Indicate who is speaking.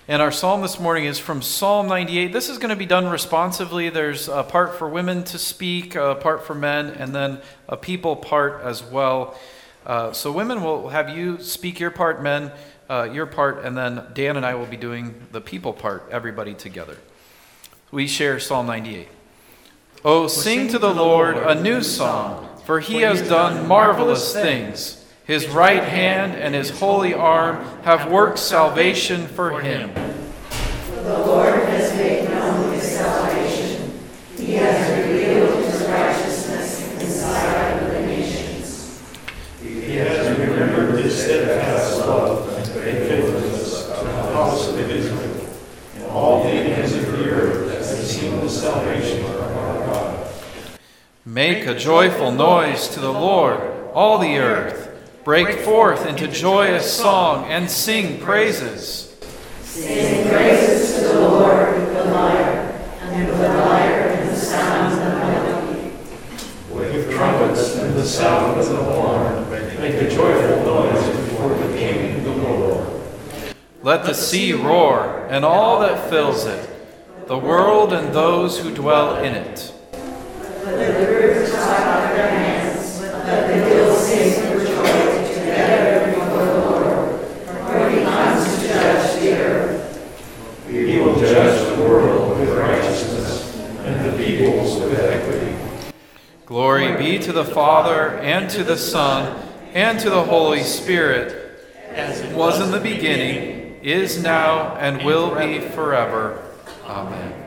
Speaker 1: And our psalm this morning is from Psalm 98. This is going to be done responsively. There's a part for women to speak, a part for men, and then a people part as well. So women will have you speak your part, men your part, and then Dan and I will be doing the people part, everybody together. We share Psalm 98. Oh, sing to the Lord a new song, for he has done marvelous things. His right hand and his holy arm have worked salvation for him.
Speaker 2: For the Lord has made known his salvation. He has revealed his righteousness in the sight of the nations.
Speaker 3: He has remembered his steadfast love and faithfulness to the house of Israel. And all the ends of the earth have seen the salvation of our God.
Speaker 1: Make a joyful noise to the Lord, all the earth. Break forth into joyous song and sing praises.
Speaker 2: Sing praises to the Lord with the lyre, and with the lyre and the sound of melody.
Speaker 3: With trumpets and the sound of the horn, make a joyful noise before the King, the Lord.
Speaker 1: Let the sea roar, and all that fills it, the world and those who dwell in it.
Speaker 2: Let the rivers clap out their hands, let the hills sing for joy together before the Lord, for he comes to judge the earth.
Speaker 3: He will judge the world with righteousness, and the peoples with equity.
Speaker 1: Glory be to the Father, and to the Son, and to the Holy Spirit, as it was in the beginning, is now, and will be forever. Amen.